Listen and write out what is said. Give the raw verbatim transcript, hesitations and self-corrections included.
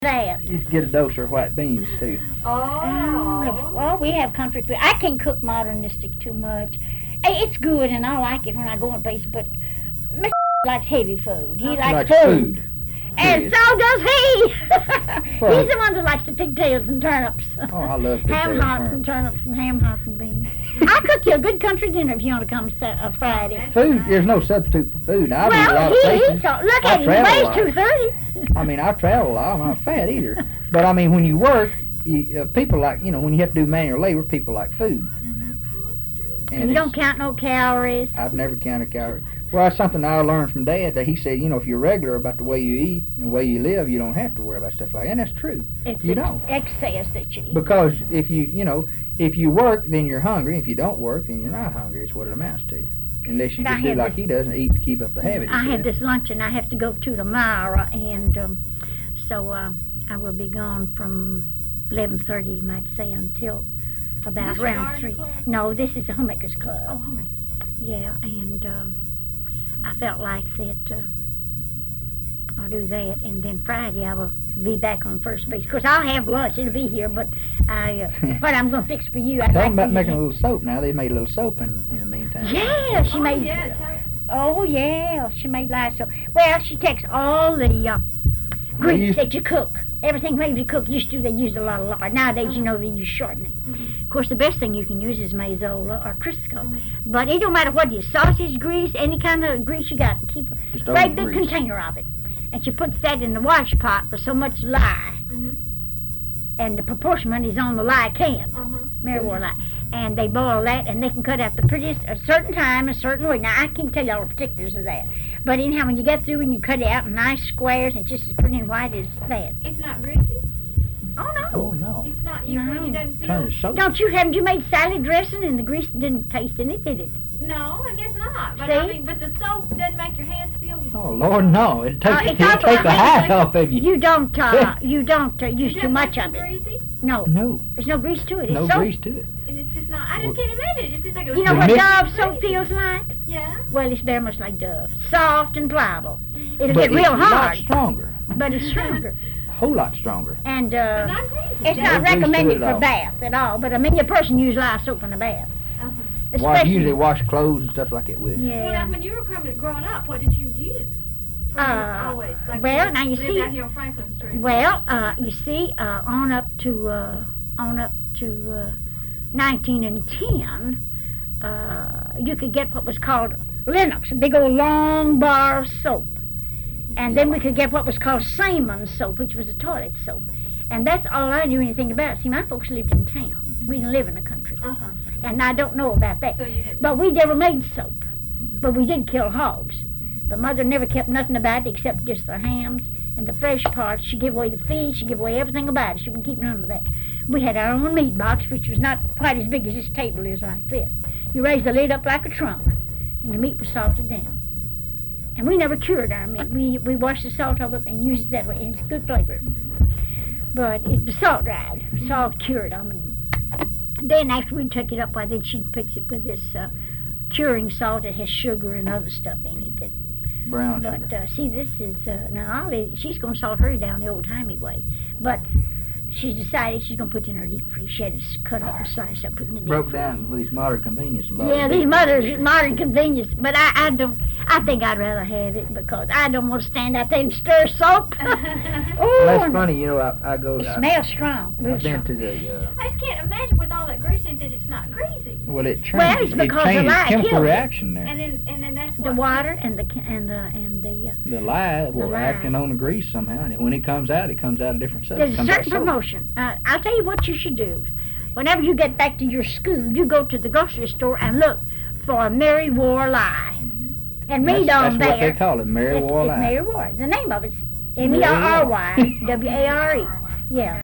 that. You should get a dose of white beans too. Oh. Well, we have country food. I can't cook modernistic too much. Eh, It's good and I like it when I go in places, but Mister likes heavy food. He likes, likes food. food. And Period. so does he. Well- He's the one that likes the pigtails and turnips. Oh, I love Ham pigtails hocks and and turnips and ham hocks and beans. I'll cook you a good country dinner if you want to come sa- uh, Friday. Food, there's no substitute for food. I've eaten a lot Well, of he places. eats all. Look I at him. He travel a weighs lot. two thirty. I mean, I travel a lot. I'm not fat either. But I mean, when you work, you, uh, people like, you know, when you have to do manual labor, people like food. And you don't it's- count no calories. I've never counted calories. Well, that's something I learned from Dad, that he said, you know, if you're regular about the way you eat and the way you live, you don't have to worry about stuff like that. And that's true. It's You ex- don't. excess that you eat. Because if you, you know, if you work, then you're hungry. If you don't work, then you're not hungry. It's what it amounts to. Unless you I just do had like this- he does and eat to keep up the habit. he I had said. this luncheon I have to go to tomorrow, and um, so uh, I will be gone from eleven thirty, you might say, until about This your around garden three. club? No, this is a homemakers club. Oh, homemade. Yeah, and um, I felt like that uh, I'll do that, and then Friday I will be back on first base. Of course, I'll have lunch; it'll be here. But I, uh, what I'm going to fix for you, I'd Tell like them about for you making to- a little soap now. They made a little soap in, in the meantime. Yeah, she Oh, made. yeah, tell- Oh yeah, she made live soap. Well, she takes all the uh, grease used- that you cook. Everything maybe you cook used to, they used a lot of lard. Nowadays, you know, they use shortening. Mhm. Of course, the best thing you can use is Mazola or Crisco. Mhm. But it don't matter what it is, sausage grease, any kind of grease you got, keep a Just great old big grease. container of it. And she puts that in the wash pot for so much lye. Mhm. And the proportion is on the lye can, Uh-huh. Marywar lye. And they boil that, and they can cut out the prettiest, a certain time, a certain way. Now, I can't tell you all the particulars of that. But anyhow, when you get through and you cut it out in nice squares, it's just as pretty and white as that. It's not greasy? Oh, Oh no. no! It's not, you, No. you doesn't Turn feel... to soap. Don't you, haven't you made salad dressing and the grease didn't taste in it, did it? No, I guess not. But I See? mean, but the soap doesn't make your hands feel... Oh Lord, no! It Oh, takes it's it awful. take the I hat think- off of you. You don't, uh, you don't uh, use It too doesn't much make of it. greasy? No, No, there's no grease to it. It's no soap. grease to it. And it's just not... I just Well- can't imagine it. It just seems like it was... You know The what mix- Dove soap feels like? Yeah? Well, it's very much like Dove. Soft and pliable. It'll But get real it's a lot hard, stronger, but it's stronger. a whole lot stronger. And But uh, not greasy. it's No not grease to recommended it at for all. bath at all. But I mean, a person use lye soap in a bath, Uh-huh. Why especially. usually wash clothes and stuff like it with. Well, Yeah. now, when you were growing growing up, what did you use? For your- Uh, always. Like well, you now you lived see- out here on Franklin Street. Well, uh, you see, uh, on up to uh, on up to uh, nineteen and ten, uh, you could get what was called Lennox, a big old long bar of soap, and then we could get what was called Siemens soap, which was a toilet soap, and that's all I knew anything about. See, my folks lived in town. We didn't live in the country, Uh-huh. and I don't know about that. So you didn't... But we never made soap. But we did kill hogs. But Mother never kept nothing about it except just the hams and the fresh parts. She gave away the feed. She gave away everything about it. She wouldn't keep none of that. We had our own meat box, which was not quite as big as this table is like this. You raised the lid up like a trunk, and the meat was salted down. And we never cured our meat. We we washed the salt of it and used it that way. And it's good flavor. But it was salt dried, salt cured, I mean. Then after we took it up, why then she'd fix it with this uh, curing salt that has sugar and other stuff in it. That, Brown but sugar. uh, see, this is uh, now Ollie. She's going to salt hers down the old timey way, but she's decided she's going to put it in her deep freeze. She had to s- cut up and slice up, put it in the deep Broke freeze. down with these modern convenience. and bought Yeah, a these big- mothers, modern convenience, but I, I don't. I think I'd rather have it because I don't want to stand out there and stir soap. Oh, Well, that's funny, you know. I, I go. it I, smells strong. real I've been strong. to the. Uh, I just can't imagine with all that grease in it that it's not greasy. well, it changes. Well, it's it because the changes lye chemical kills it. reaction there. And then and then that's what... The water and the ca- and the and the. Uh, The lye will lye. acting on the grease somehow, and when it comes out, it comes out a different stuff. There's It a comes out certain soap. promotion. Uh, I'll tell you what you should do. Whenever you get back to your school, you go to the grocery store and look for Mary War Lye. Mhm. And That's, read that's on what there. they call it, Mary it's, War it's lye. Mary War. The name of it's M E R R Y W A R E. Yeah.